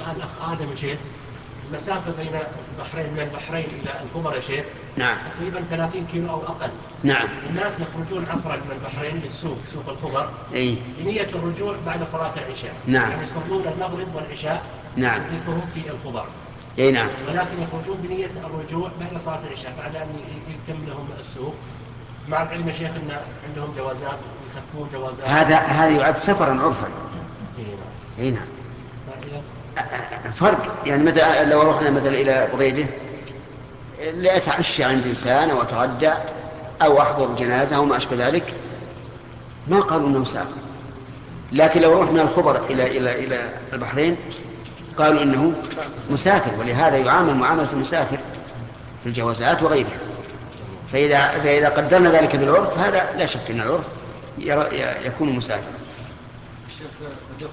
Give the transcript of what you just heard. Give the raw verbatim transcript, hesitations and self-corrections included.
سأل الأخ آدم يا شيخ، المسافة بين البحرين من البحرين إلى الخبر يا شيخ نعم تقريبا ثلاثين كيلو أو أقل. نعم. الناس يخرجون عصرا من البحرين للسوق، سوق الخبر، أي بنية الرجوع بعد صلاة العشاء. نعم. يعني يصلون المغرب والعشاء نعم. يدركهم في الخبر. أي نعم. ولكن يخرجون بنية الرجوع بعد صلاة العشاء بعد أن يتم لهم السوق، مع العلم يا شيخ أن عندهم جوازات ويخفون جوازات. هذا هذا يعد سفرا عرفا. أي نعم. فرق يعني مثلا لو رحنا مثلا إلى قريبه لأتعشى عند إنسان أو أتغدى أو أحضر جنازة أو ما أشبه ذلك ما قالوا إنه مسافر. لكن لو رحنا الخبر إلى إلى إلى البحرين قالوا إنه مسافر، ولهذا يعامل معاملة المسافر في الجوازات وغيرها. فإذا فإذا قدرنا ذلك بالعرف هذا لا شك أن العرف يكون مسافرا.